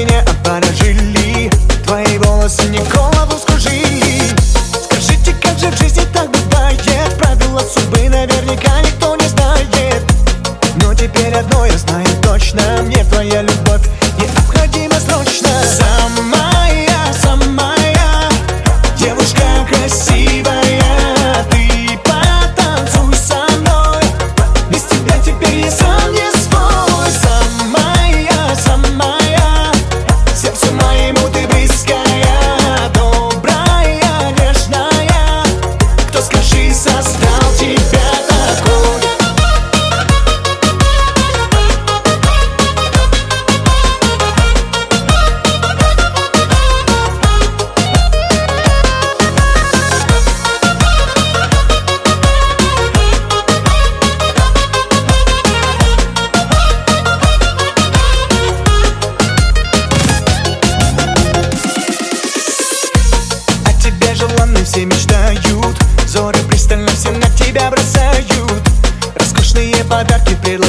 меня обворожили, твои волосы мне голову скружили. Скажите, как же в жизни так бывает? Правила судьбы наверняка никто не знает. Но теперь одно я знаю точно: мне твоя любовь необходима срочно. Самая, самая девушка красивая, ты потанцуй со мной. Без тебя теперь я сам не свой. Самая, самая, сердцу моему ты близкая, добрая, нежная. Кто, скажи, создал тебя такой? Желанные все мечтают, взоры пристально все на тебя бросают. Роскошные подарки предлагают.